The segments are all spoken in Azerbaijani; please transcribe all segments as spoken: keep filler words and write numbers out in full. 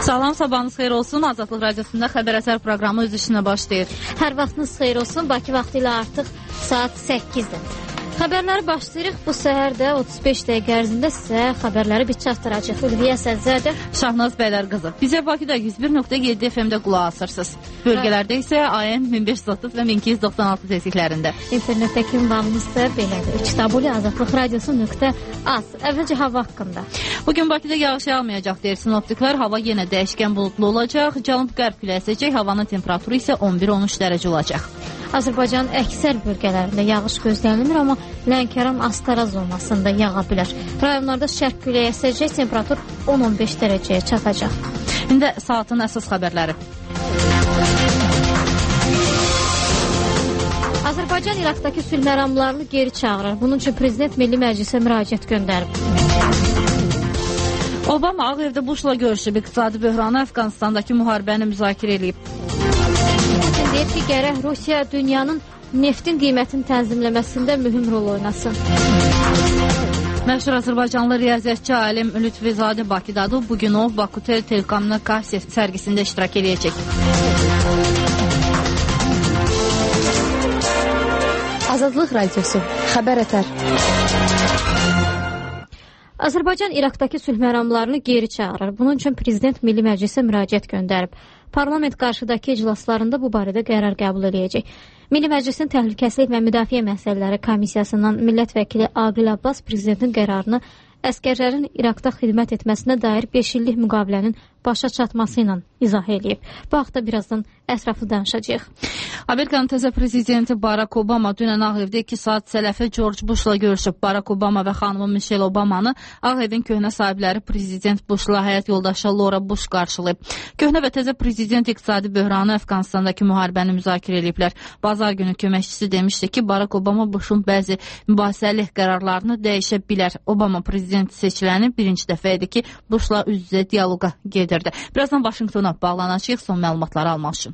Salam, sabahınız xeyir olsun. Azadlıq Radiosunda Xəbər Əsər proqramı öz işinə başlayır. Hər vaxtınız xeyir olsun. Bakı vaxtı ilə artıq saat səkkizdir. Xəbərləri başlayırıq. Bu səhər də otuz beş dəqiqə ərzində sizə xəbərləri bir çatdıracaq. Ülviyə Səzzədə, Şahnaz Bəylərqızı. Bizə Bakıda yüz bir nöqtə yeddi F M-də qulaq asırsınız. Bölgələrdə isə A M min beş yüz otuz və min iki yüz doxsan altı tezliklərində. İnternetdəki ünvanımız isə belədir. w azadlıq radiosu nöqtə az. Əvvəlcə hava haqqında. Bugün Bakıda yağış yağmayacaq deyir sinoptiklər. Hava yenə dəyişkən buludlu olacaq. Cənub-qərb küləyi əsəcək. Havanın temperaturu isə on bir on üç dərəcə olacaq. Azərbaycanın əksər bölgələrində yağış gözlənilir, amma Lənkəran-Astara zonasında yağa bilər. Rayonlarda şərq küləyi əsəcək, temperatur on on beş dərəcəyə çatacaq. İndi saatın əsas xəbərləri. Azərbaycan İraqdakı sülh məramlarını geri çağırır. Bunun üçün Prezident Milli Məclisə müraciət göndərib. Obama Ağ Evdə Bushla görüşüb, iqtisadi böhranı Əfqanistandakı müharibəni müzakirə edib. Putin deyib ki, gərək Rusiya dünyanın neftin qiymətini tənzimləməsində mühüm rol oynasın. Məşhur Azərbaycanlı riyaziyyatçı alim Lütfizadə Bakıdadır. Bugün o, Bakutel Telekommunikasiya sərgisində iştirak edəcək. Azadlıq Radiosu, Xəbər Ətər. Azərbaycan İraqdakı sülh məramlarını geri çağırır. Bunun üçün Prezident Milli Məclisə müraciət göndərib. Parlament qarşıdakı iclaslarında bu barədə qərar qəbul edəcək. Milli Məclisin Təhlükəsizlik və Müdafiə Məsələləri Komissiyasından millət vəkili Aqil Abbas Prezidentin qərarını əskərlərin İraqda xidmət etməsinə dair beş illik müqavilənin başa çatması ilə izah edib. Bu haqda birazdan ətraflı danışacağıq. Amerikanın təzə prezidenti Barack Obama dünən Ağ Evdə iki saat sələfi George Bushla görüşüb. Barack Obama və xanımı Michelle Obamanı Ağ Evin köhnə sahibləri Prezident Bushla həyat yoldaşı Laura Bush qarşılayıb. Köhnə və təzə prezident iqtisadi böhranı Əfqanistandakı müharibəni müzakirə ediblər. Bazar günü köməkçisi demişdi ki, Barack Obama Bushun bəzi mübahisəli qərarlarını dəyişə bilər. Obama prezident seçiləni birinci dəfə idi ki, Bushla üz-üzə dialoqa gedirdi. Birazdan Vaşinqtona bağlanacağıq son məlumatları almaq üçün.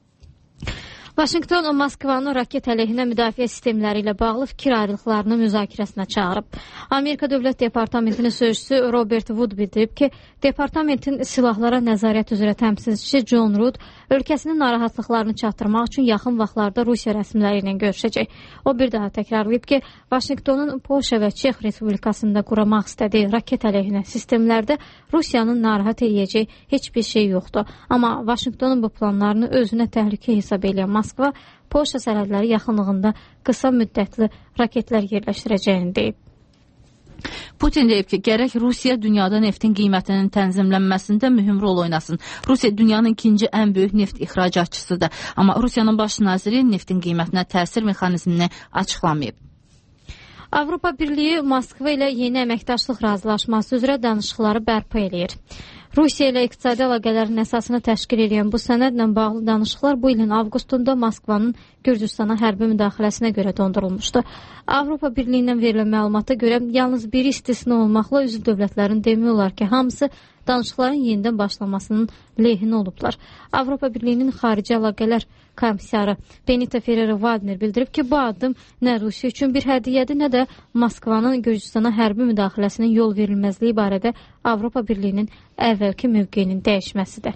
Vaşinqton Moskvanı raket əleyhinə müdafiə sistemləri ilə bağlı fikir ayrılıqlarını müzakirəsinə çağırıb. Amerika Dövlət Departamentinin sözçüsü Robert Wood bildirib ki, departamentin silahlara nəzarət üzrə təmsilçisi John Rood ölkəsinin narahatlıqlarını çatdırmaq üçün yaxın vaxtlarda Rusiya rəsmiləri ilə görüşəcək. O bir daha təkrarlayıb ki, Vaşinqtonun Polşa və Çex Respublikasında quramaq istədiyi raket əleyhinə sistemlərdə Rusiyanın narahat edəcəyi heç bir şey yoxdur. Amma Vaşinqtonun bu planlarını özünə təhlükə hesab edən Moskva, Polşa sərhədləri yaxınlığında qısa müddətli raketlər yerləşdirəcəyini deyib. Putin deyib ki, gərək Rusiya dünyada neftin qiymətinin tənzimlənməsində mühüm rol oynasın. Rusiya dünyanın ikinci ən böyük neft ixracatçısıdır. Amma Rusiyanın baş naziri neftin qiymətinə təsir mexanizmini açıqlamayıb. Avropa Birliyi Moskva ilə yeni əməkdaşlıq razılaşması üzrə danışıqları bərpa eləyir. Rusiya ilə iqtisadi əlaqələrin əsasını təşkil edən bu sənədlə bağlı danışıqlar bu ilin avqustunda Moskvanın Gürcüstana hərbi müdaxiləsinə görə dondurulmuşdu. Avropa Birliyindən verilən məlumata görə yalnız bir istisna olmaqla üzv dövlətlərin demək olar ki, hamısı danışıqların yenidən başlamasının lehinə olublar. Avropa Birliyinin xarici əlaqələr komissarı Benita Ferrero-Waldner bildirib ki, bu addım nə Rusiya üçün bir hədiyyədir, nə də Moskvanın Gürcüstana hərbi müdaxiləsinin yol verilməzliyi barədə Avropa Birliyinin əvvəlki mövqeyinin dəyişməsidir.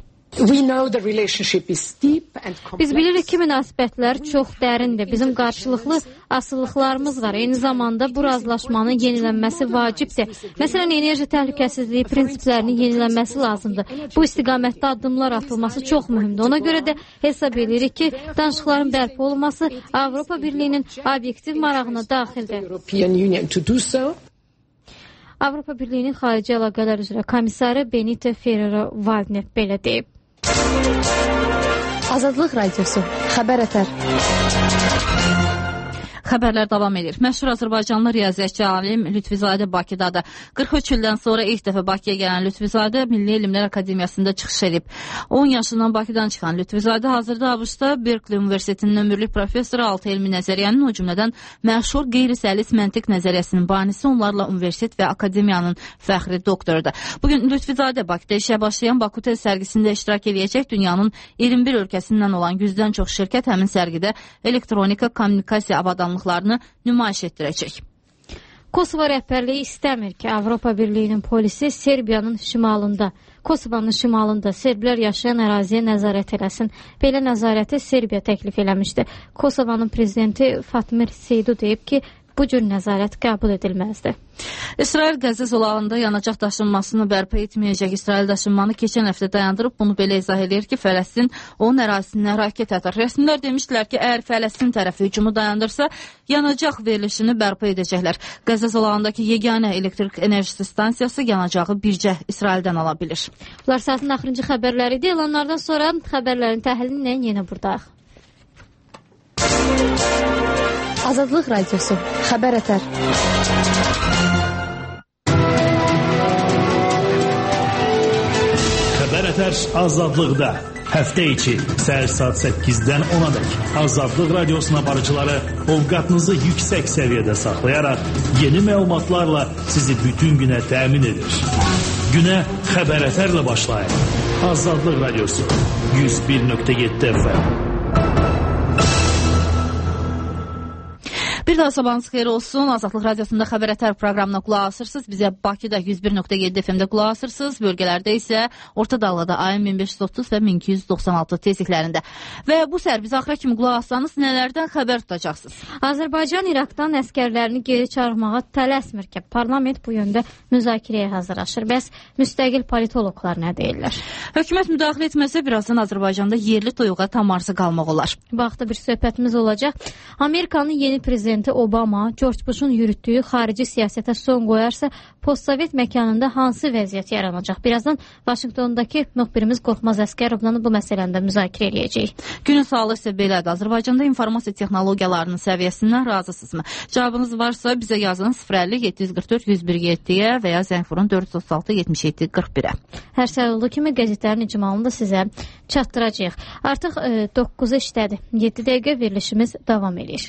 Biz bilirik ki, münasibətlər çox dərindir. Bizim qarşılıqlı asıllıqlarımız var. Eyni zamanda bu razılaşmanın yenilənməsi vacibdir. Məsələn, enerji təhlükəsizliyi prinsiplərinin yenilənməsi lazımdır. Bu istiqamətdə addımlar atılması çox mühümdür. Ona görə də hesab edirik ki, danışıqların bərpa olması Avropa Birliyinin obyektiv marağına daxildir. Avropa Birliyinin xarici əlaqələr üzrə komissarı Benita Ferrero-Waldner belə deyib. Azadlıq Radiosu, Xəbər Ətər. Xəbərlər davam edir. Məşhur Azərbaycanlı riyaziyyatçı alim Lütfizadə Bakıdadır. qırx üç ildən sonra ilk dəfə Bakıya gələn Lütfizadə Milli Elmlər Akademiyasında çıxış edib. on yaşından Bakıdan çıxan Lütfizadə hazırda ABŞ-da Berkeley Universitetinin ömürlük professoru, altı elmi nəzəriyyənin, o cümlədən məşhur qeyri-səlis məntiq nəzəriyyəsinin banisi, onlarla universitet və akademiyanın fəxri doktorudur. Bugün Lütfizadə Bakıda işə başlayan Bakutel sərgisində iştirak edəcək. Dünyanın iyirmi bir ölkəsindən olan yüzdən çox şirkət həmin sərgidə elektronika, kommunikasiya avadanlıqlarını nümayiş etdirəcək. Kosovo rəhbərliyi istəmir ki, Avropa Birliyinin polisi Serbiyanın şimalında, Kosovanın şimalında serblər yaşayan əraziyə nəzarət eləsin. Belə nəzarəti Serbiya təklif eləmişdi. Kosovanın prezidenti Fatmir Seydu deyib ki, bu cür nəzarət qəbul edilməzdi. İsrail Qəzza zolağında yanacaq daşınmasını bərpa etməyəcək. İsrail daşınmanı keçən həftə dayandırıb, bunu belə izah edir ki, Fələstin onun ərazisinə raket atar. Rəsmilər demişdilər ki, əgər Fələstin tərəfi hücumu dayandırsa, yanacaq verilişini bərpa edəcəklər. Qəzza zolağındakı yeganə elektrik enerjisi stansiyası yanacağı bircə İsraildən ala bilir. Bunlar saatin axırıncı xəbərləri idi. Elanlardan sonra xəbərlərin təhlili ilə yenə buradayıq. Azadlıq Radiosu. Xəbər ətər. Xəbər ətər azadlıqda. Həftə içi səhər saat səkkizdən ona dək Azadlıq Radiosuna barıcıları ovqatınızı yüksək səviyyədə saxlayaraq yeni məlumatlarla sizi bütün günə təmin edir. Günə xəbər ətərlə başlayın. Azadlıq Radiosu yüz bir nöqtə yeddi F M. Bir daha sabahınız xeyir olsun. Azadlıq Radiosunda Xəbər Ətər proqramına qulaq asırsınız. Bizə Bakıda yüz bir nöqtə yeddi F M-də qulaq asırsınız. Bölgələrdə isə Orta Dağlıda A M min beş yüz otuz və min iki yüz doxsan altı tezliklərində. Və bu səhər biz axıra kimi qulaq assanız nələrdən xəbər tutacaqsınız? Azərbaycan İraqdan əskərlərini geri çağırmağa tələsmir ki, parlament bu yöndə müzakirəyə hazırlaşır. Bəs müstəqil politoloqlar nə deyirlər? Hökumət müdaxilə etməsə birazdan Azərbaycanda yerli toyuğa tam arzu qalmaq olar. Bu vaxtda bir söhbətimiz olacaq. Amerikanın yeni prezidenti Obama, George Bush'un yürütdüyü xarici siyasətə son qoyarsa, postsovet məkanında hansı vəziyyət yaranacaq? Birazdan Vaşinqtondakı müxbirimiz Qorxmaz Əskərovla bu məsələndə müzakirə edəcəyik. Günün sualı isə belədir. Azərbaycanda informasiya texnologiyalarının səviyyəsindən razısınızmı? Cavabınız varsa bizə yazın sıfır əlli yeddi yüz qırx dörd yüz bir yeddiyə və ya zəng vurun dörd yüz otuz altı yetmiş yeddi qırx birə. Hər səhər olduğu kimi qəzetlərin icmalını da sizə çatdıracağıq. Artıq e, doqquzu işlədi. yeddi dəqiqə verilişimiz davam edir.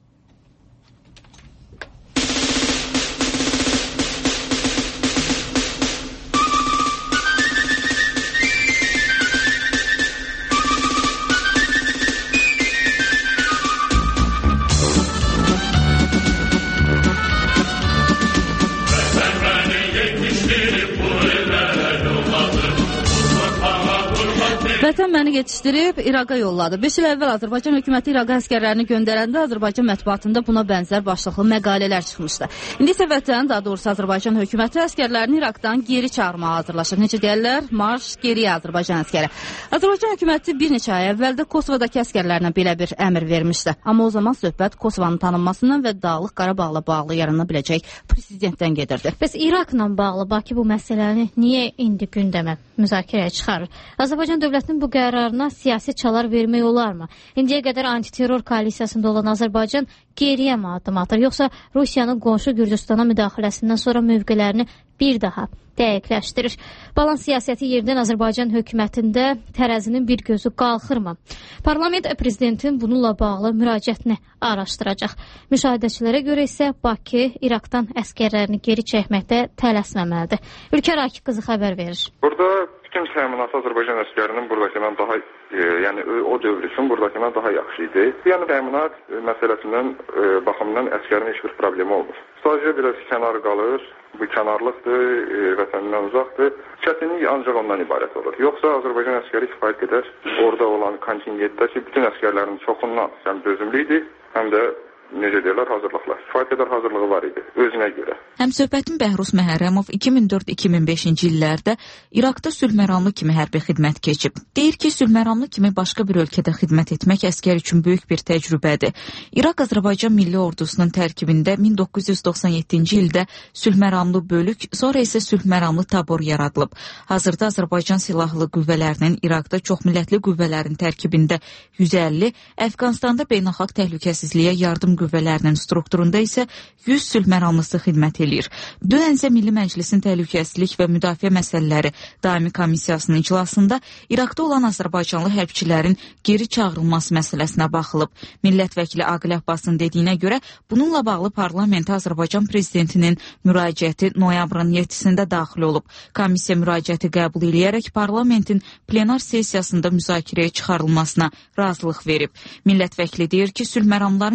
Vətən məni yetişdirib İraqa yolladı. beş il əvvəl Azərbaycan hökuməti İraqa əskərlərini göndərəndə Azərbaycan mətbuatında buna bənzər başlıqlı məqalələr çıxmışdı. İndi isə vətən, daha doğrusu Azərbaycan hökuməti əskərlərini İraqdan geri çağırmağa hazırlaşır. Necə deyirlər? Marş geriyə Azərbaycan əskəri. Azərbaycan hökuməti bir neçə ay əvvəl də Kosovadakı əskərlərinə belə bir əmr vermişdi. Amma o zaman söhbət Kosovanın tanınmasından və Dağlıq Qarabağla bağlı yarana biləcək prezidentdən gedirdi. Bəs İraqla bağlı Bakı bu məsələni niyə indi gündəmə müzakirəyə çıxarır? Azərbaycan dövlətinin bu qərarına siyasi çalar vermək olarmı? İndiyə qədər antiterror koalisiyasında olan Azərbaycan geriyə mi addım atır? Yoxsa Rusiyanın qonşu Gürcüstana müdaxiləsindən sonra mövqelərini bir daha dəqiqləşdirir? Balans siyasəti yerdən Azərbaycan hökumətində tərəzinin bir gözü qalxırmı? Parlament prezidentin bununla bağlı müraciətini araşdıracaq. Müşahidəçilərə görə isə Bakı İraqdan əskərlərini geri çəkməkdə tələsməməlidir. Ülkə Rakib qızı xəbər verir. Burada bütün təminatı Azərbaycan əskərinin buradakından daha, e, yəni o dövr üçün buradakından daha yaxşı idi. Yəni təminat e, məsələsindən e, baxımından əskərin heç bir problemi olmur. Sadəcə biraz kənar qalır, bu kənarlıqdır, e, vətənindən uzaqdır. Çətinlik ancaq ondan ibarət olur. Yoxsa Azərbaycan əskəri kifayət qədər orada olan kontingentdəki bütün əskərlərin çoxundan həm dözümlü idi, həm də necə deyirlər, hazırlıqlar. Kifayət qədər hazırlığı var idi, özünə görə. Həmsöhbətin Bəhruz Məhərrəmov iki min dörd iki min beşinci illərdə İraqda sülhməramlı kimi hərbi xidmət keçib. Deyir ki, sülhməramlı kimi başqa bir ölkədə xidmət etmək əskər üçün böyük bir təcrübədir. İraq Azərbaycan Milli Ordusunun tərkibində min doqquz yüz doxsan yeddinci ildə sülhməramlı bölük, sonra isə sülhməramlı tabor yaradılıb. Hazırda Azərbaycan Silahlı Qüvvələrinin İraqda çoxmillətli qüvvələrin tərkibində yüz əlli, Əfqanistanda beynəlxalq təhlükəsizliyə yardım qüvvələrinin strukturunda isə yüz sülhməramlısı xidmət edir. Dünən isə Milli Məclisin Təhlükəsizlik və Müdafiə Məsələləri Daimi Komissiyasının iclasında İraqda olan Azərbaycanlı hərbçilərin geri çağırılması məsələsinə baxılıb. Millət vəkili Aqil Abbasın dediyinə görə bununla bağlı parlamentə Azərbaycan prezidentinin müraciəti noyabrın yeddisində daxil olub. Komissiya müraciəti qəbul edərək parlamentin plenar sessiyasında müzakirəyə çıxarılmasına razılıq verib. Millət vəkili deyir ki, sülhməramların geri çağırılması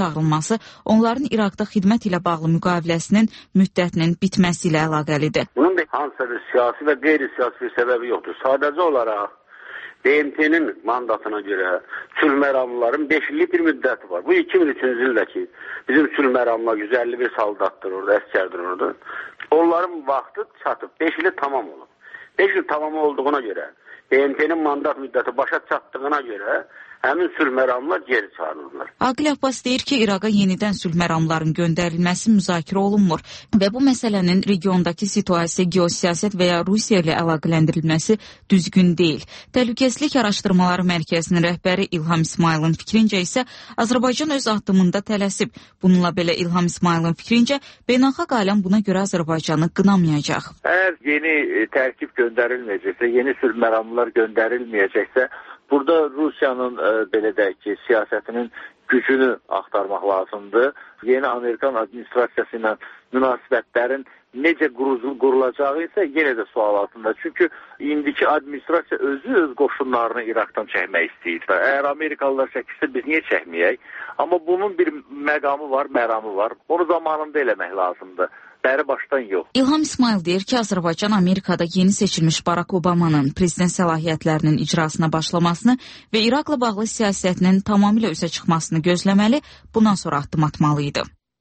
çağırılması onların İraqda xidmət ilə bağlı müqaviləsinin müddətinin bitməsi ilə əlaqəlidir. Bunun da hansısa bir siyasi və qeyri-siyasi bir səbəbi yoxdur. Sadəcə olaraq B M T'nin mandatına görə sülh məramlıların beş illik bir müddəti var. Bu iki min üçüncü ildəki bizim sülh məramlılar yüz əlli bir saldatdır orada, əskərdir orada. Onların vaxtı çatıb, beş ili tamam olub. beş il tamam olduğuna görə, B M T'nin mandat müddəti başa çatdığına görə həmin sülh məramlılar geri çağırılırlar. Aqil Abbas deyir ki, İraqa yenidən sülh məramların göndərilməsi müzakirə olunmur və bu məsələnin regiondakı situasiya, geosiyasət və ya Rusiya ilə əlaqələndirilməsi düzgün deyil. Təhlükəsizlik Araşdırmaları Mərkəzinin rəhbəri İlham İsmayılın fikrincə isə Azərbaycan öz addımında tələsib. Bununla belə İlham İsmayılın fikrincə beynəlxalq aləm buna görə Azərbaycanı qınamayacaq. Əgər yeni tərkib göndərilməyəcəksə, yeni sülh məramlılar göndərilməyəcəksə, burada Rusiyanın e, belə deyək ki, siyasətinin gücünü axtarmaq lazımdır. Yeni Amerikan administrasiyası ilə münasibətlərin necə qurulacağı isə yenə də sual altında. Çünki indiki administrasiya özü öz qoşunlarını İraqdan çəkmək istəyir. Əgər Amerikalılar çəkirsə biz niyə çəkməyək? Amma bunun bir məqamı var, məramı var. Onu zamanında eləmək lazımdır. Bəri başdan yox. İlham İsmayıl deyir ki, Azərbaycan Amerikada yeni seçilmiş Barack Obama'nın prezident səlahiyyətlərinin icrasına başlamasını və İraqla bağlı siyasətinin tamamilə üzə çıxmasını gözləməli, bundan sonra addım atmalı idi.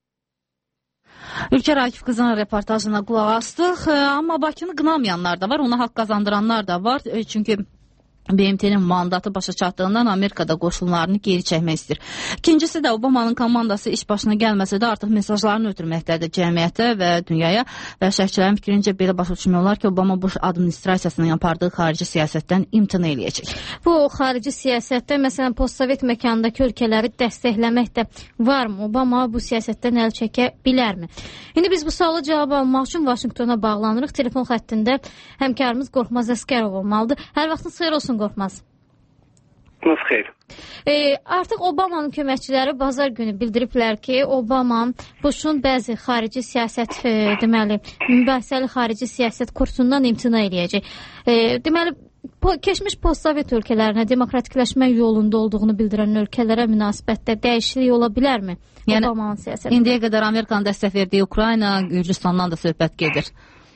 Ülkər Akif qızının reportajına qulaq astıq, amma Bakını qınamayanlar da var, ona haqq qazandıranlar da var. Çünki B M T'nin mandatı başa çatdığından Amerikada qoşunlarını geri çəkmək istəyir. İkincisi də Obamanın komandası iş başına gəlməsə də artıq mesajlarını ötürməkdədir cəmiyyətə və dünyaya və şərhçilərin fikrincə belə başa düşmürlər ki, Obama Bush administrasiyasının apardığı xarici siyasətdən imtina eləyəcək. Bu xarici siyasətdə məsələn postsovet məkandakı ölkələri dəstəkləmək də varmı? Obama bu siyasətdən əl çəkə bilərmi? İndi biz bu sualı cavab almaq üçün Vaşinqtona bağlanırıq. Telefon xəttində həmkarımız Qorxmaz Əskərov olmalıdır. Hər vaxtınız xeyir olsun Qorxmaz. Nasıl xeyr? E, artıq Obamanın köməkçiləri bazar günü bildiriblər ki, Obama Bush'un bəzi xarici siyasət, e, deməli, mübahisəli xarici siyasət kursundan imtina eləyəcək. E, deməli, po keçmiş postsovet ölkələrinə demokratikləşmə yolunda olduğunu bildirən ölkələrə münasibətdə dəyişiklik ola bilərmi? Yəni, Obamanın siyasəti. İndiyə qədər Amerikanın dəstək verdiyi Ukrayna, Gürcüstandan da söhbət gedir.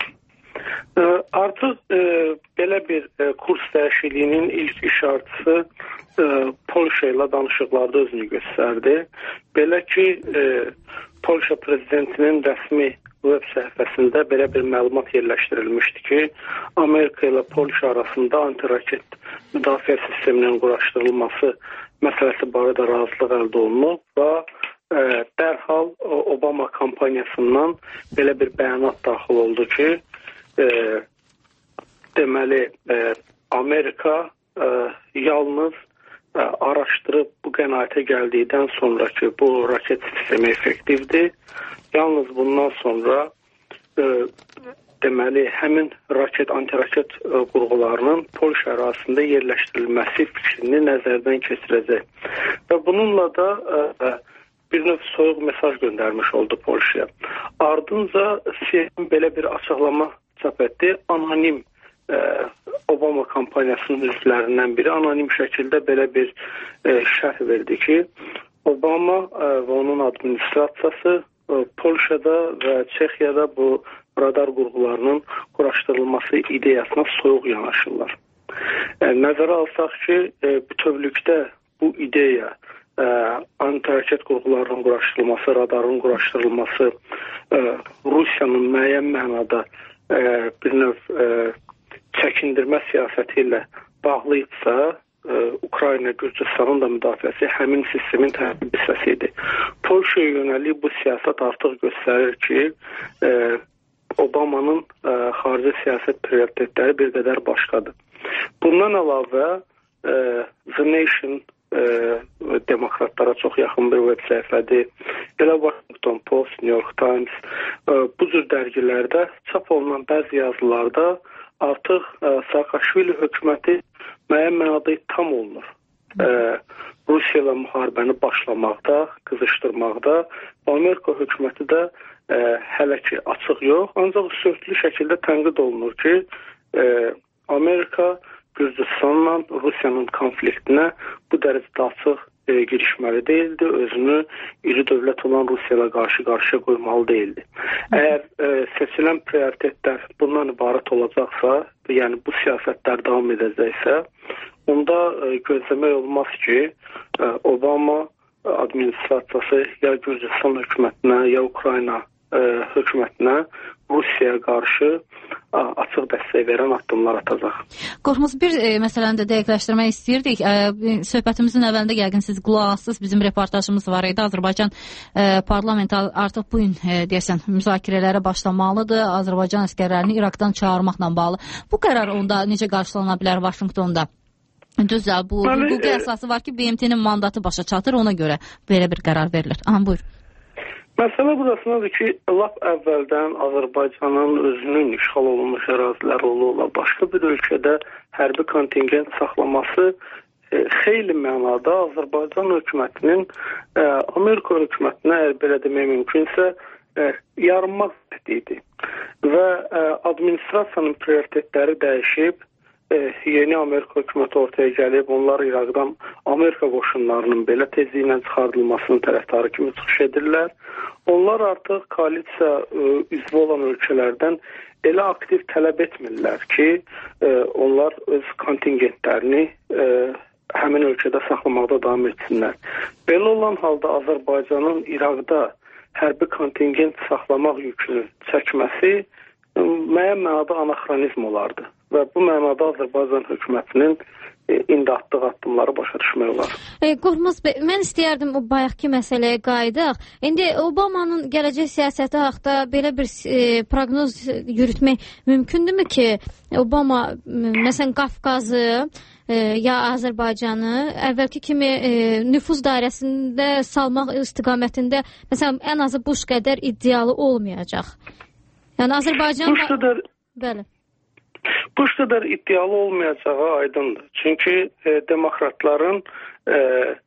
E, artıq e, belə bir e, kurs dəyişikliyinin ilk işarəsi e, Polşa ilə danışıqlarda özünü göstərdi. Belə ki, e, Polşa prezidentinin rəsmi web səhifəsində belə bir məlumat yerləşdirilmişdi ki, Amerika ilə Polşa arasında antiraket müdafiə sisteminin quraşdırılması məsələsi barədə razılıq əldə olunub və e, dərhal Obama kampaniyasından belə bir bəyanat daxil oldu ki, e, deməli e, Amerika e, yalnız e, araşdırıb bu qənaətə gəldikdən sonra ki, bu raket sistemi effektivdir. Yalnız bundan sonra e, deməli həmin raket, antiraket e, qurğularının Polşa ərazisində yerləşdirilməsi fikrini nəzərdən keçirəcək. Və bununla da e, bir növ soyuq mesaj göndərmiş oldu Polşaya. Ardınca C N N belə bir açıqlama çap etdi. Anonim e, Obama kampaniyasının üzvlərindən biri anonim şəkildə belə bir e, şərh verdi ki, Obama e, və onun administrasiyası e, Polşada və Çexiyada bu radar qurğularının quraşdırılması ideyasına soyuq yanaşırlar. E, nəzərə alsaq ki, e, bütövlükdə bu ideya e, antiraket qurğularının quraşdırılması, radarın quraşdırılması e, Rusiyanın müəyyən mənada e, bir növ e, çəkindirmə siyasəti ilə bağlıyıbsa, e, Ukrayna, Gürcüstanın da müdafiəsi həmin sistemin tərkib hissəsidir. Polşaya yönəlik bu siyasət artıq göstərir ki, e, Obamanın e, xarici siyasət prioritetləri bir qədər başqadır. Bundan əlavə e, The Nation e, demokratlara çox yaxın bir web səhifədir. Elə Washington Post, New York Times e, bu cür dərgilərdə çap olunan bəzi yazılarda artıq e, Saakashvili hökuməti müəyyən mənada tam olunur. E, Rusiya ilə müharibəni başlamaqda, qızışdırmaqda, Amerika hökuməti də e, hələ ki açıq yox, ancaq sözlü şəkildə tənqid olunur ki, e, Amerika Gürcüstanla Rusiyanın konfliktinə bu dərəcədə açıq e, girişməli deyildi. Özünü iri dövlət olan Rusiya ilə qarşı-qarşıya qoymalı deyildi. Əgər e, seçilən prioritetlər bundan ibarət olacaqsa, yəni bu siyasətlər davam edəcəksə, onda e, gözləmək olmaz ki, e, Obama administrasiyası ya Gürcüstan hökumətinə, ya Ukrayna e, hökumətinə Rusiyaya qarşı ə, açıq dəstək verən addımlar atacaq. Qorxmaz, bir e, məsələni də dəqiqləşdirmək istəyirdik. E, söhbətimizin əvvəlində yəqin siz qulaq assız, bizim reportajımız var idi. Azərbaycan e, parlamenti artıq bu gün e, deyəsən müzakirələrə başlamalıdır. Azərbaycan əskərlərini İraqdan çağırmaqla bağlı. Bu qərar onda necə qarşılana bilər Vaşinqtonda? Düzdür, bu hüquqi əsası var ki, B M T-nin mandatı başa çatır, ona görə belə bir qərar verilir. Aha, buyur. Məsələ burasındadır ki, lap əvvəldən Azərbaycanın özünün işğal olunmuş ərazilər ola başqa bir ölkədə hərbi kontingent saxlaması e, xeyli mənada Azərbaycan hökumətinin e, Amerika hökumətinə, əgər belə demək mümkünsə, e, yarınmaq idi. Və e, administrasiyanın prioritetləri dəyişib, e, yeni Amerika hökuməti ortaya gəlib, onlar İraqdan Amerika qoşunlarının belə tezliklə çıxardılmasının tərəfdarı kimi çıxış edirlər. Onlar artıq koalisiya e, üzvü olan ölkələrdən elə aktiv tələb etmirlər ki, e, onlar öz kontingentlərini e, həmin ölkədə saxlamaqda davam etsinlər. Belə olan halda Azərbaycanın İraqda hərbi kontingent saxlamaq yükünü çəkməsi e, müəyyən mənada anaxronizm olardı. Və bu mənada Azərbaycan hökumətinin indi atdığı addımları başa düşmək olar. E, Qorxmaz bəy, mən istəyərdim o bayaqki məsələyə qayıdaq. İndi Obamanın gələcək siyasəti haqda belə bir e, proqnoz yürütmək mümkündürmü ki, Obama məsələn Qafqazı e, ya Azərbaycanı əvvəlki kimi e, nüfuz dairəsində salmaq istiqamətində məsələn ən azı Bush qədər iddialı olmayacaq. Yəni Azərbaycan Bush qədər Bəli. Bush qədər iddialı olmayacağı aydındır. Çünki e, demokratların e,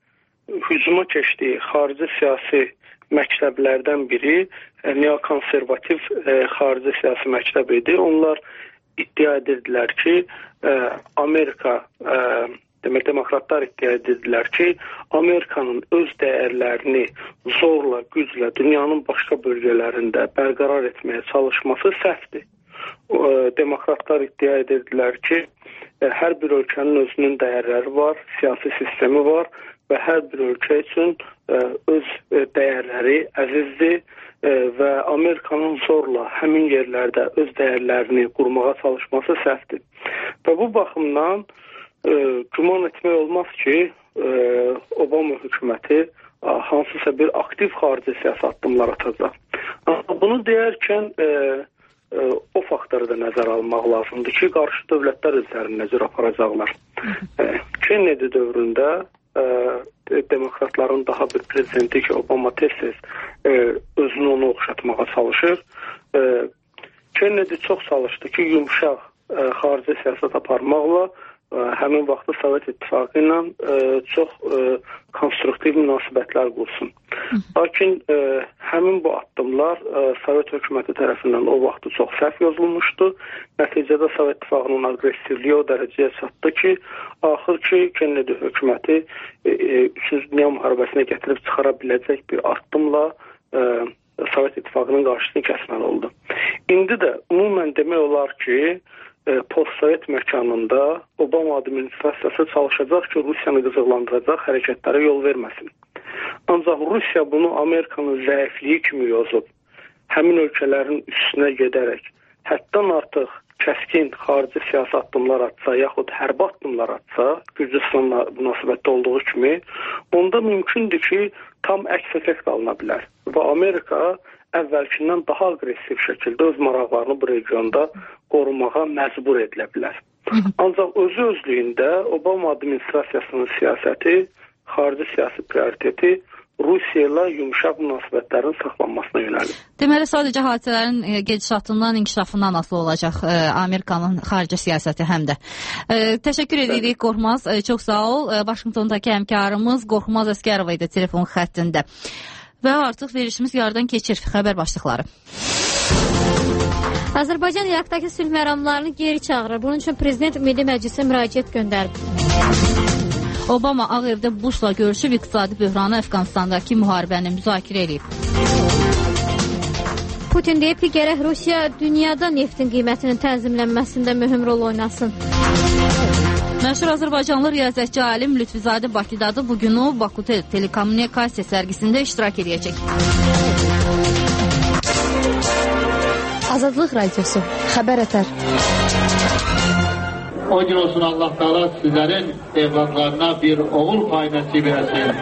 hücuma keçdiyi xarici siyasi məktəblərdən biri e, neokonservativ e, xarici siyasi məktəb idi. Onlar iddia edirdilər ki, e, Amerika, e, demək demokratlar iddia edirdilər ki, Amerikanın öz dəyərlərini zorla, güclə dünyanın başqa bölgələrində bərqərar etməyə çalışması səhvdir. Demokratlar iddia edirdilər ki, hər bir ölkənin özünün dəyərləri var, siyasi sistemi var və hər bir ölkə üçün öz dəyərləri əzizdir və Amerikanın zorla həmin yerlərdə öz dəyərlərini qurmağa çalışması səhvdir. Və bu baxımdan güman etmək olmaz ki, Obama hökuməti hansısa bir aktiv xarici siyasi addımlar atacaq. Bunu deyərkən o faktoru da nəzərə almaq lazımdır ki, qarşı dövlətlər özlərini necə aparacaqlar. Kennedy dövründə e, demokratların daha bir prezidenti ki, Obama tez-tez e, özünü ona oxşatmağa çalışır. E, Kennedy çox çalışdı ki, yumuşaq e, xarici siyasət aparmaqla e, həmin vaxtda Sovet İttifaqı ilə e, çox e, konstruktiv münasibətlər qursun. Lakin e, həmin bu addımlar e, Sovet hökuməti tərəfindən o vaxtı çox səhv yazılmışdı. Nəticədə Sovet İttifaqının aqressivliyi o dərəcəyə çatdı ki, axır ki, Kennedy hökuməti e, e, üçüncü Dünya müharibəsinə gətirib çıxara biləcək bir addımla e, Sovet İttifaqının qarşısını kəsməli oldu. İndi də ümumən demək olar ki, e, post-Sovet məkanında Obama administrasiyası çalışacaq ki, Rusiyanı qızıqlandıracaq hərəkətlərə yol verməsin. Ancaq Rusiya bunu Amerikanın zəifliyi kimi yozub, həmin ölkələrin üstünə gedərək, həddən artıq kəskin xarici siyasi addımlar atsa, yaxud hərbi addımlar atsa, Gürcüstanla münasibətdə olduğu kimi, onda mümkündür ki, tam əks effekt alına bilər. Və Amerika əvvəlkindən daha aqressiv şəkildə öz maraqlarını bu regionda qorumağa məcbur edilə bilər. Ancaq özü özlüyündə Obama administrasiyasının siyasəti, xarici siyasi prioriteti Rusiya ilə yumuşaq münasibətlərin saxlanmasına yönəlir. Deməli, sadəcə hadisələrin e, gedişatından, inkişafından asılı olacaq e, Amerikanın xarici siyasəti həm də. E, təşəkkür edirik Qorxmaz, e, çox sağ ol. E, Vaşinqtondakı həmkarımız Qorxmaz Əskərova idi telefon xəttində. Və artıq verilişimiz yardan keçir xəbər başlıqları. Azərbaycan İraqdakı sülh məramlarını geri çağırır. Bunun üçün Prezident Milli Məclisə müraciət göndərib. Obama Ağ Evdə Bushla görüşüb iqtisadi böhranı, Əfqanistandakı müharibəni müzakirə edib. Putin deyib ki, gərək Rusiya dünyada neftin qiymətinin tənzimlənməsində mühüm rol oynasın. Məşhur Azərbaycanlı riyaziyyatçı alim Lütfüzadə Bakıdadır. Bugün o Baku telekommunikasiya sərgisində iştirak edəcək. Azadlıq Radiosu, Xəbər Ətər. O gün olsun Allah Teala sizlərin evladlarına bir oğul payı nəsib etsin.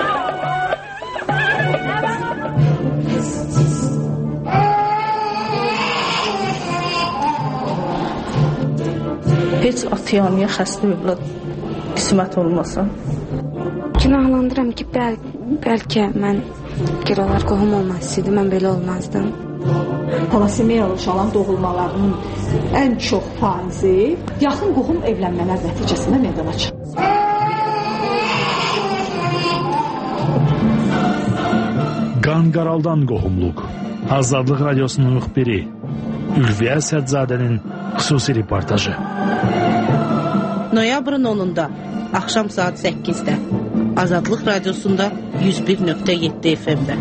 Heç atıyaniyə xəstə övlad qismət olmasın. Günahlandıram ki, bəl bəlkə mən giralar qohum olmaq istəyirdim, mən belə olmazdım. Talasemiya uşaqların doğulmalarının ən çox faizi yaxın qohum evlənmələr nəticəsində meydana çıxır. Qanqaraldan qohumluq. Azadlıq Radiosunun müxbiri Ülviyə Sədzadənin xüsusi reportajı. Noyabrın onunda, axşam saat səkkizdə Azadlıq Radiosunda yüz bir nöqtə yeddi F M-də.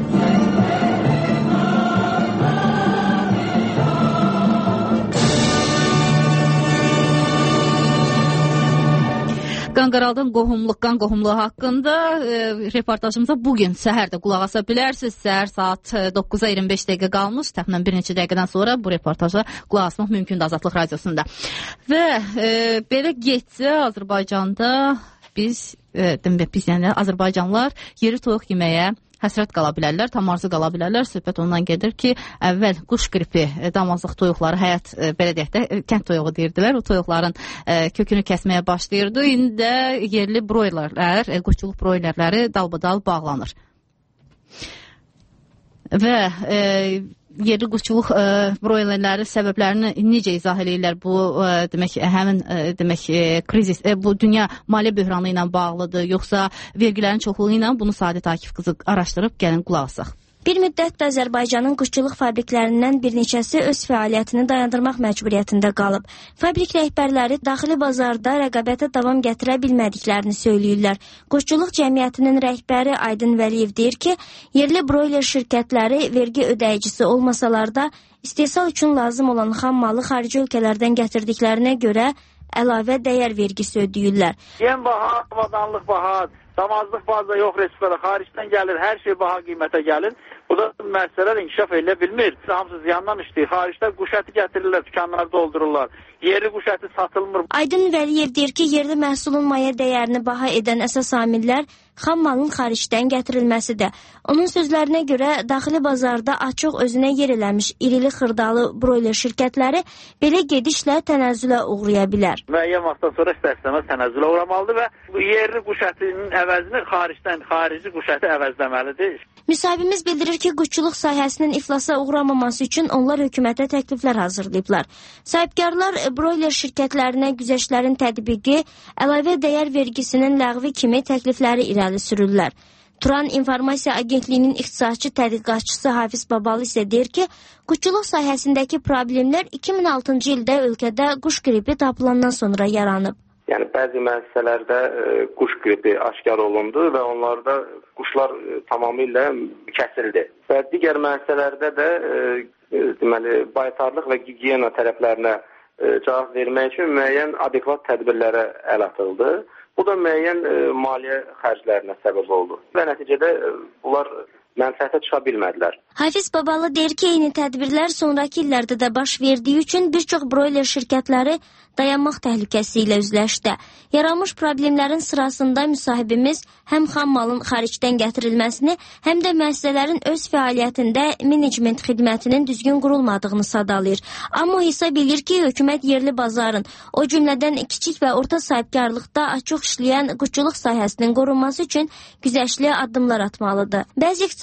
Qanqaraldan qohumluq, qan qohumluğu haqqında e, reportajımıza bugün səhər də qulaq asa bilərsiniz. Səhər saat doqquza iyirmi beş dəqiqə qalmış. Təxminən bir neçə dəqiqədən sonra bu reportaja qulaq asmaq mümkündür Azadlıq Radiosunda. Və e, belə getsə Azərbaycanda biz, e, demək, biz yəni Azərbaycanlılar yeri toyuq yeməyə həsrət qala bilərlər, tam arzu qala bilərlər. Söhbət ondan gedir ki, əvvəl quş qripi, damazlıq toyuqları, həyat, belə deyək də, kənd toyuğu deyirdilər. O toyuqların e, kökünü kəsməyə başlayırdı. İndi də yerli broilerlər, e, quşçuluq broilerləri dalbadal bağlanır. Və e, yerli quşçuluq e, broilerləri səbəblərini necə izah edirlər? Bu e, demək həmin e, demək e, krizis, e, bu dünya maliyyə böhranı ilə bağlıdır, yoxsa vergilərin çoxluğu ilə? Bunu Səadət Akif qızı araşdırıb gəlin qulaq asaq. Bir müddət də Azərbaycanın quşçuluq fabriklərindən bir neçəsi öz fəaliyyətini dayandırmaq məcburiyyətində qalıb. Fabrik rəhbərləri daxili bazarda rəqabətə davam gətirə bilmədiklərini söyləyirlər. Quşçuluq cəmiyyətinin rəhbəri Aydın Vəliyev deyir ki, yerli broiler şirkətləri vergi ödəyicisi olmasalar da istehsal üçün lazım olan xam malı xarici ölkələrdən gətirdiklərinə görə əlavə dəyər vergisi ödəyirlər. Yem baha, avadanlıq baha, damazlıq bazda yox restorana, xaricdən gəlir, hər şey baha qiymətə gəlir. Bu da müəssisələr inkişaf edilə bilmir. Hamısı ziyandan işləyir. Xaricdə quş əti gətirirlər, dükanları doldururlar. Yerli quş əti satılmır. Aydın Vəliyev deyir ki, yerli məhsulun maya dəyərini baha edən əsas amillər xam malın xaricdən gətirilməsidir. Onun sözlərinə görə daxili bazarda açıq özünə yer eləmiş irili xırdalı broiler şirkətləri belə gedişlə tənəzzülə uğraya bilər. Müəyyən vaxtdan sonra istər-istəməz tənəzzülə uğramalıdır və bu yerli quş ətinin əvəzini xaricdən xarici quş əti əvəzləməlidir. Müsahibimiz bildirir ki, quşçuluq sahəsinin iflasa uğramaması üçün onlar hökumətə təkliflər hazırlayıblar. Sahibkarlar broiler şirkətlərinə güzəştlərin tətbiqi, əlavə dəyər vergisinin ləğvi kimi təklifləri irəli sürürlər. Turan İnformasiya Agentliyinin iqtisadçı tədqiqatçısı Hafiz Babalı isə deyir ki, quşçuluq sahəsindəki problemlər iki min altıncı ildə ölkədə quş qripi tapılandan sonra yaranıb. Yəni bəzi müəssisələrdə e, quş qripi aşkar olundu və onlarda quşlar e, tamamilə kəsildi. Və digər müəssisələrdə də e, e, deməli baytarlıq və gigiyena tərəflərinə e, cavab vermək üçün müəyyən adekvat tədbirlərə əl atıldı. Bu da müəyyən e, maliyyə xərclərinə səbəb oldu. Və nəticədə e, bunlar mənfəətə çıxa bilmədilər. Hafiz Babalı deyir ki, eyni tədbirlər sonraki illərdə də baş verdiyi üçün bir çox broiler şirkətləri dayanmaq təhlükəsi ilə üzləşdi. Yaranmış problemlərin sırasında müsahibimiz həm xam malın xaricdən gətirilməsini, həm də müəssisələrin öz fəaliyyətində menecment xidmətinin düzgün qurulmadığını sadalayır. Amma hesab edir ki, hökumət yerli bazarın, o cümlədən kiçik və orta sahibkarlıqda açıq işləyən quşçuluq sahəsinin qorunması üçün güzəştli addımlar atmalıdır. Bəzi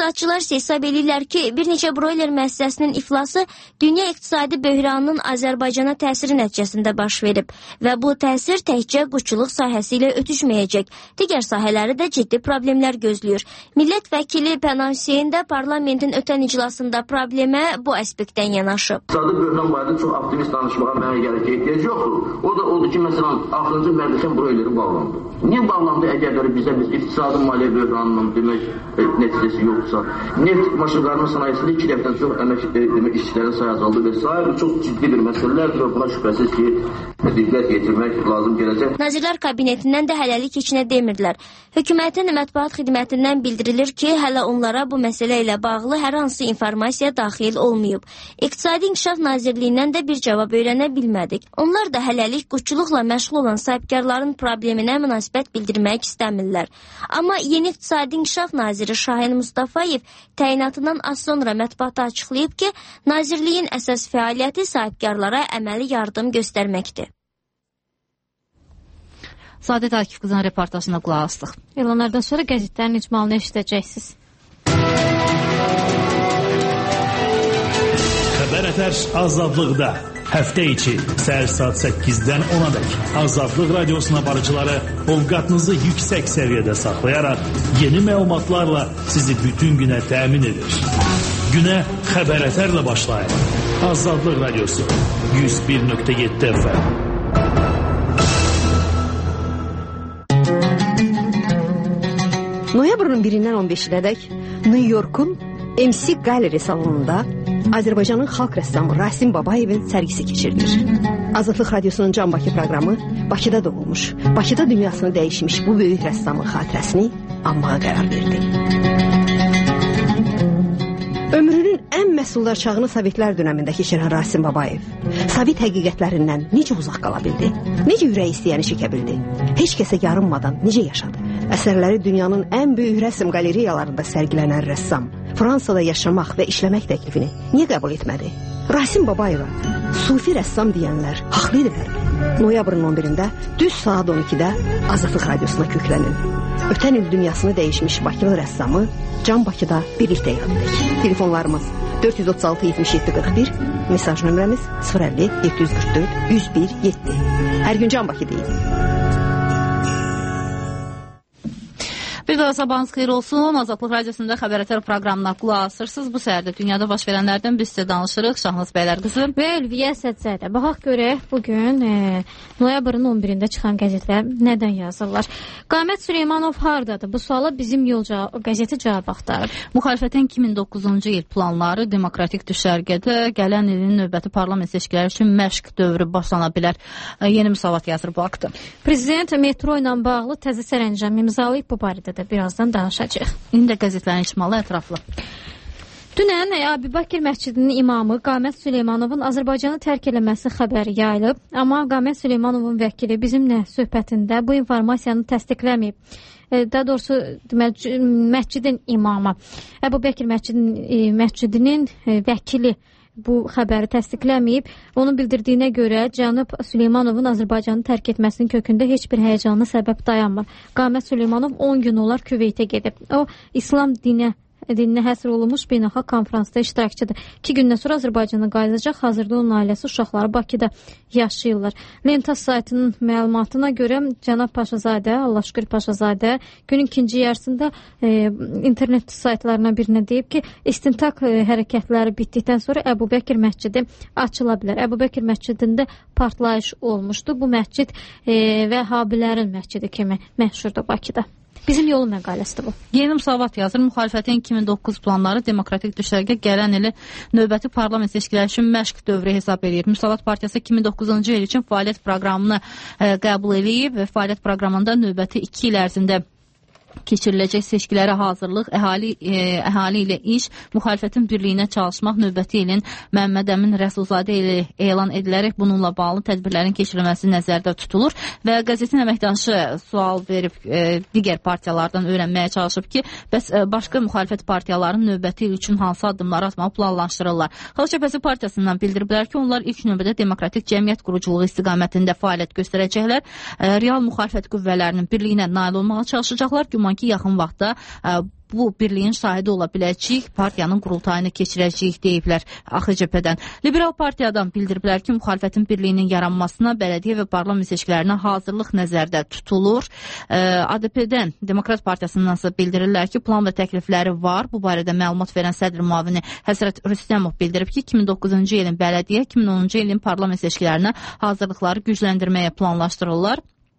İqtisadçılar isə hesab edirlər ki, bir neçə broiler müəssisəsinin iflası dünya iqtisadi böhranının Azərbaycana təsiri nəticəsində baş verib və bu təsir təkcə quşçuluq sahəsi ilə ötüşməyəcək. Digər sahələri də ciddi problemlər gözləyir. Millət vəkili Pənah Hüseyn də parlamentin ötən iclasında problemə bu aspektdən yanaşıb. İqtisadi böhran barədə çox aktivist danışmağa mənə gəlir ki, ehtiyac yoxdur. O da oldu ki, məsələn, axırıncı mərkəzən broileri bağlandı. Niyə bağlandı? Əgər bizə biz iqtisadi maliyyə böhranının demək e, nəticəsi yoxdursa, neft maşınlarının sənayesində iki dəfədən çox əmək e, demək işçilərin sayı azaldı və sair bu çox ciddi bir məsələlərdir və buna şübhəsiz ki, diqqət yetirmək lazım gələcək. Nazirlər Kabinetindən də hələlik heç nə demirdilər. Hökumətin mətbuat xidmətindən bildirilir ki, hələ onlara bu məsələ ilə bağlı hər hansı informasiya daxil olmayıb. İqtisadi İnkişaf Nazirliyindən də bir cavab öyrənə bilmədik. Onlar da hələlik quşçuluqla məşğul olan sahibkarların probleminə münasibət bildirmək istəmirlər. Amma yeni İqtisadi İnkişaf Naziri Şahin Mustafayev təyinatından az sonra mətbuata açıqlayıb ki, Nazirliyin əsas fəaliyyəti sahibkarlara əməli yardım göstərməkdir. Sadət Akif qızın reportajına qulaq asdıq. Elanlardan sonra qəzetlərin icmalını eşidəcəksiniz. Xəbər Ətər azadlıqda. Həftə içi səhər saat səkkizdən onadək Azadlıq Radiosuna barıcıları ovqatınızı yüksək səviyyədə saxlayaraq yeni məlumatlarla sizi bütün günə təmin edir. Günə Xəbər Ətərlə başlayın. Azadlıq Radiosu yüz bir nöqtə yeddi F M. Noyabrın birindən on beşinədək New York'un M C Gallery salonunda Azərbaycanın xalq rəssamı Rasim Babayevin sərgisi keçirilir. Azadlıq Radiosunun Can Bakı proqramı Bakıda doğulmuş, Bakıda dünyasını dəyişmiş bu böyük rəssamın xatirəsini anmağa qərar verdi. Ömrünün ən məsuldar çağını Sovetlər dönəmində keçirən Rasim Babayev Sovet həqiqətlərindən necə uzaq qala bildi? Necə ürək istəyəni çəkə bildi? Heç kəsə yarınmadan necə yaşadı? Əsərləri dünyanın ən böyük rəsm qaleriyalarında sərgilənən rəssam Fransada yaşamaq və işləmək təklifini niyə qəbul etmədi? Rasim Babayeva sufi rəssam deyənlər haqlıdırlar. Noyabrın on birində düz saat on ikidə Azadlıq Radiosuna köklənin. Ötən il dünyasını dəyişmiş Bakılı rəssamı Can Bakıda birlikdə yanındayıq. Telefonlarımız dörd yüz otuz altı yetmiş yeddi qırx bir, mesaj nömrəmiz sıfır əlli yeddi yüz qırx dörd yüz bir yeddi. Hər gün Can Bakı deyin. Bir daha sabahınız xeyir olsun. Azadlıq Radiosunda Xəbər Ətər proqramına qulaq asırsınız. Bu səhərdə dünyada baş verənlərdən biz sizə danışırıq. Şahnaz bəylər qızı. Və Ülviyə Sədzadə. Baxaq görək bugün e, noyabrın on birində çıxan qəzetlər nədən yazırlar. Qamət Süleymanov hardadır? Bu suala bizim yol qəzeti cavab axtarır. Müxalifətin iki min doqquzuncu il planları demokratik düşərgədə gələn ilin növbəti parlament seçkiləri üçün məşq dövrü başlana bilər. E, yeni Müsavat yazır bu haqqda. Prezident metro ilə bağlı təzə sərəncam imzalayıb, bu barədə də birazdan danışacaq. İndi də qəzetlərin icmalı ətraflı. Dünən Əbu Bakır məscidinin imamı Qamət Süleymanovun Azərbaycanı tərk eləməsi xəbəri yayılıb, amma Qamət Süleymanovun vəkili bizimlə söhbətində bu informasiyanı təsdiqləməyib. Daha doğrusu məscidin imamı Əbu Bakır məscidinin, məscidinin vəkili bu xəbəri təsdiqləməyib. Onun bildirdiyinə görə cənab Süleymanovun Azərbaycanı tərk etməsinin kökündə heç bir həyəcanlı səbəb dayanmır. Qamət Süleymanov on gün olar Küveytə gedib. O, İslam dinə dininə həsr olunmuş beynəlxalq konfransda iştirakçıdır. İki gündən sonra Azərbaycana qayıdacaq. Hazırda onun ailəsi, uşaqları Bakıda yaşayırlar. Lentas saytının məlumatına görə cənab Paşazadə, Allah şükür Paşazadə günün ikinci yarısında e, internet saytlarına birinə deyib ki, istintaq e, hərəkətləri bitdikdən sonra Əbu Bakır məscidi açıla bilər. Əbu Bakır məscidində partlayış olmuşdu. Bu məscid e, Vəhhabilərin məscidi kimi məşhurdur Bakıda. Bizim yolun məqaləsidir bu. Yeni Müsavat yazır. Müxalifətin iki min doqquz planları demokratik düşərgə gələn ili növbəti parlament seçkiləri üçün məşq dövrü hesab edir. Müsavat Partiyası iki min doqquzuncu il üçün fəaliyyət proqramını e, qəbul edib və fəaliyyət proqramında növbəti iki il ərzində keçiriləcək seçkilərə hazırlıq, əhali, e, əhali ilə iş, müxalifətin birliyinə çalışmaq növbəti ilin Məmməd Əmin Rəsulzadə ilə elan edilərək bununla bağlı tədbirlərin keçirilməsi nəzərdə tutulur və qəzetin əməkdaşı sual verib e, digər partiyalardan öyrənməyə çalışıb ki, bəs e, başqa müxalifət partiyaların növbəti il üçün hansı addımlar atmağı planlaşdırırlar. Xalq Cəbhəsi Partiyasından bildiriblər ki, onlar ilk növbədə demokratik cəmiyyət quruculuğu istiqamətində fəaliyyət göstərəcəklər, e, real müxalifət qüvvələrinin birliyinə nail olmağa çalışacaqlar. Güman ki, yaxın vaxtda ə, bu birliyin şahidi ola biləcəyik, partiyanın qurultayını keçirəcəyik deyiblər A X C P-dən. Liberal partiyadan bildiriblər ki, müxalifətin birliyinin yaranmasına, bələdiyyə və parlament seçkilərinə hazırlıq nəzərdə tutulur. A D P-dən, Demokrat Partiyasından isə bildirirlər ki, plan və təklifləri var. Bu barədə məlumat verən sədr müavini Həsrət Rüstəmov bildirib ki, iki min doqquzuncu ilin bələdiyyə, iki min onuncu ilin parlament seçkilərinə hazırlıqları gücləndirməyə planlaşdırırlar.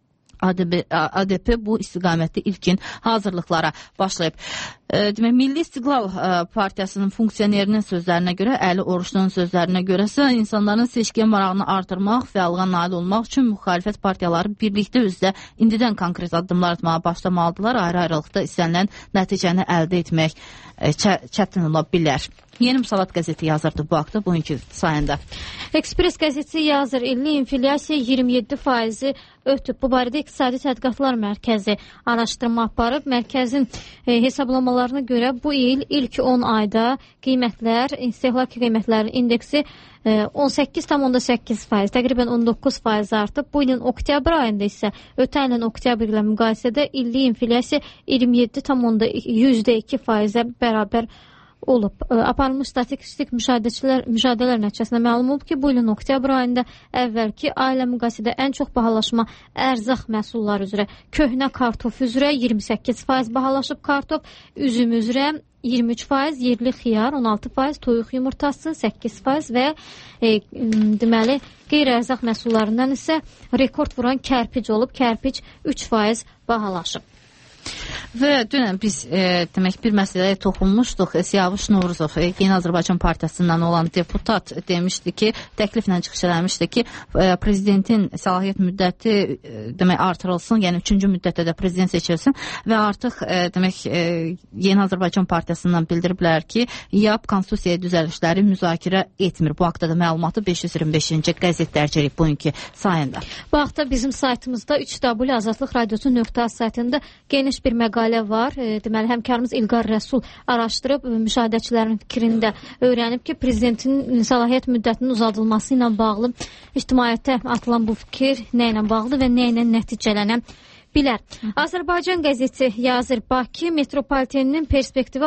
A D P bu istiqamətdə ilkin hazırlıqlara başlayıb. Demək, Milli İstiqlal Partiyasının funksionerinin sözlərinə görə, Əli Oruçlunun sözlərinə görəsə, insanların seçkiyə marağını artırmaq, fəallığa nail olmaq üçün müxalifət partiyaları birlikdə üzrə indidən konkret addımlar etməyə başlamalıdırlar. Ayrı-ayrılıqda istənilən nəticəni əldə etmək çətin ola bilər. Yeni Müsavat qəzeti yazırdı bu haqda bugünkü sayında. Ekspres qəzeti yazır, illi inflyasiya iyirmi yeddi faizi ötüb. Bu barədə İqtisadi Tədqiqatlar Mərkəzi araşdırma aparıb. Mərkəzin e, hesablamalarına görə bu il ilk on ayda qiymətlər, istehlak qiymətlərinin indeksi e, on səkkiz tam onda səkkiz faiz, təqribən on doqquz faiz artıb. Bu ilin oktyabr ayında isə ötən ilin oktyabr ilə müqayisədə illi inflyasiya iyirmi yeddi tam onda yüzdə iki faizə bərabər olub. Aparılmış statistik müşahidəçilər müşahidələr nəticəsində məlum olub ki, bu ilin oktyabr ayında əvvəlki ayla müqayisədə ən çox bahalaşma ərzaq məhsulları üzrə, köhnə kartof üzrə iyirmi səkkiz faiz bahalaşıb kartof, üzüm üzrə iyirmi üç faiz, yerli xiyar on altı faiz, toyuq yumurtası səkkiz faiz və e, deməli qeyri-ərzaq məhsullarından isə rekord vuran kərpic olub, kərpic üç faiz bahalaşıb. Və dünən biz e, demək bir məsələyə toxunmuşduq. Siyavuş Novruzov, e, Yeni Azərbaycan Partiyasından olan deputat demişdi ki, təkliflə çıxış eləmişdi ki, e, prezidentin səlahiyyət müddəti e, demək artırılsın, yəni üçüncü müddətdə də prezident seçilsin və artıq e, demək e, Yeni Azərbaycan Partiyasından bildiriblər ki, Y A P konstitusiyaya düzəlişləri müzakirə etmir. Bu haqda da məlumatı beş yüz iyirmi beşinci qəzet dərc edib bugünkü sayında. Bu haqda bizim saytımızda üç w azadlıq radiosu nöqtə az saytında geniş bir məqalə var. E, deməli, həmkarımız İlqar Rəsul araşdırıb, e, müşahidəçilərin fikrində öyrənib ki, prezidentin səlahiyyət müddətinin uzadılması ilə bağlı ictimaiyyətə atılan bu fikir nə ilə bağlı və nə ilə nəticələnə bilər. Azərbaycan qəzeti yazır, Bakı metropoliteninin perspektivi,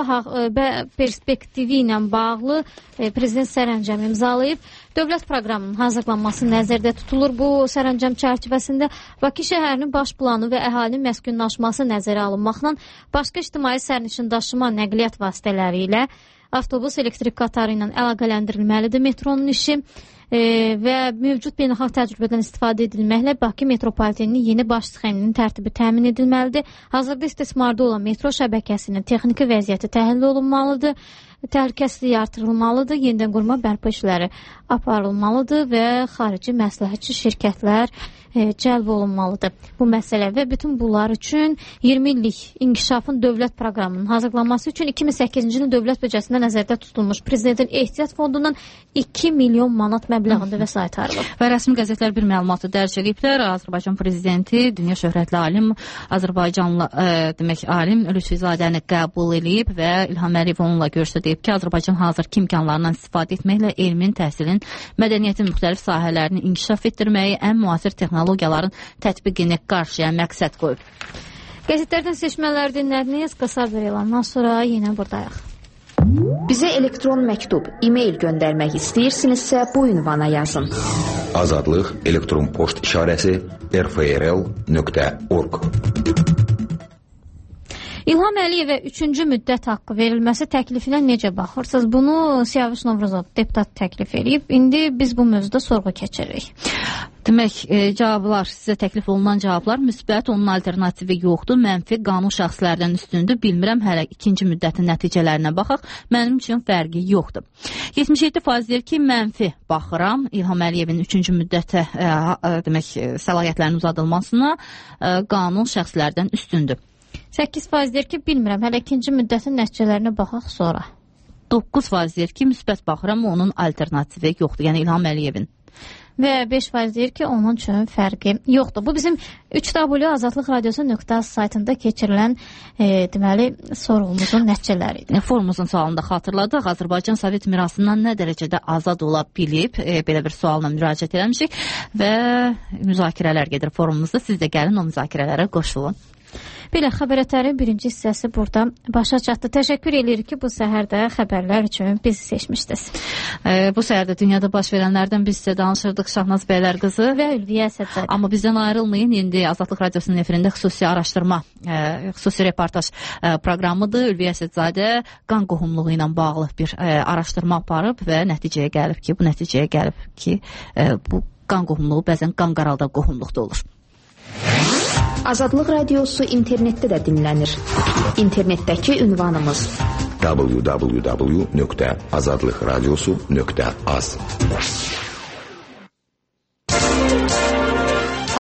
perspektivi ilə bağlı e, prezident sərəncam imzalayıb. Dövlət proqramının hazırlanması nəzərdə tutulur. Bu sərəncam çərçivəsində Bakı şəhərinin baş planı və əhalinin məskunlaşması nəzərə alınmaqla başqa ictimai sərnişin daşıma nəqliyyat vasitələri ilə avtobus, elektrik qatarı ilə əlaqələndirilməlidir metronun işi. E, və mövcud beynəlxalq təcrübədən istifadə edilməklə Bakı metropoliteninin yeni baş sxeminin tərtibi təmin edilməlidir. Hazırda istismarda olan metro şəbəkəsinin texniki vəziyyəti təhlil olunmalıdır, təhlükəsizliyi artırılmalıdır, yenidən qurma bərpa işləri aparılmalıdır və xarici məsləhətçi şirkətlər e, cəlb olunmalıdır. Bu məsələ və bütün bunlar üçün iyirmi illik inkişafın dövlət proqramının hazırlanması üçün iki min səkkizinci ilin dövlət büdcəsində nəzərdə tutulmuş prezidentin ehtiyat fondundan iki milyon manat məbləğində vəsait ayrılıb. Və rəsmi qəzetlər bir məlumatı dərc ediblər. Azərbaycan prezidenti, dünya şöhrətli alim, Azərbaycanlı e, demək alim Lütfizadəni qəbul edib və İlham Əliyev onunla görüşdə deyib ki, Azərbaycan hazır imkanlarından istifadə etməklə elmin, təhsilin, mədəniyyətin müxtəlif sahələrini inkişaf etdirməyi, ən müasir texnologiyaların tətbiqini qarşıya məqsəd qoyub. Qəzetlərdən seçmələr dinlədiniz. Qısa bir elandan sonra yenə buradayıq. Bizə elektron məktub, e-mail göndərmək istəyirsinizsə bu ünvana yazın. Azadlıq elektron poçt işarəsi r f r l nöqtə org. İlham Əliyevə üçüncü müddət haqqı verilməsi təklifinə necə baxırsınız? Bunu Siyavuş Novruzov deputat təklif edib. İndi biz bu mövzuda sorğu keçirik. Demək, e, cavablar, sizə təklif olunan cavablar müsbət, onun alternativi yoxdur, mənfi qanun şəxslərdən üstündür. Bilmirəm, hələ ikinci müddətin nəticələrinə baxaq, mənim üçün fərqi yoxdur. yetmiş yeddi faiz deyir ki, mənfi baxıram İlham Əliyevin üçüncü müddətə e, e, demək, səlahiyyətlərin uzadılmasına e, qanun şəxslərdən üstündür. səkkiz faiz deyir ki, bilmirəm, hələ ikinci müddətin nəticələrinə baxaq sonra. doqquz faiz deyir ki, müsbət baxıram, onun alternativi yoxdur, yəni İlham Əliyevin. Və beş faiz deyir ki, onun üçün fərqi yoxdur. Bu bizim üç w azadlıq radiosu nöqtə saytında keçirilən e, deməli sorğumuzun nəticələri idi. Forumumuzun sualında xatırladıq. Azərbaycan Sovet mirasından nə dərəcədə azad ola bilib? E, belə bir sualla müraciət eləmişik və müzakirələr gedir forumumuzda. Siz də gəlin o müzakirələrə qoşulun. Belə xəbərətlərin birinci hissəsi burada başa çatdı. Təşəkkür edirik ki, bu səhərdə xəbərlər üçün bizi seçmişdiniz. E, bu səhərdə dünyada baş verənlərdən biz sizə danışırdıq Şahnaz Bəylər qızı və Ülviyə Əsədzadə. Amma bizdən ayrılmayın. İndi Azadlıq Radiosunun efirində xüsusi araşdırma, e, xüsusi reportaj e, proqramıdır. Ülviyə Əsədzadə qan qohumluğu ilə bağlı bir e, araşdırma aparıb və nəticəyə gəlib ki, bu nəticəyə gəlib ki, e, bu qan qohumluğu bəzən qan qaralda qohumluqda olur. Azadlıq Radiosu internetdə də dinlənir. İnternetdəki ünvanımız w w w nöqtə azadlıqradiosu nöqtə az.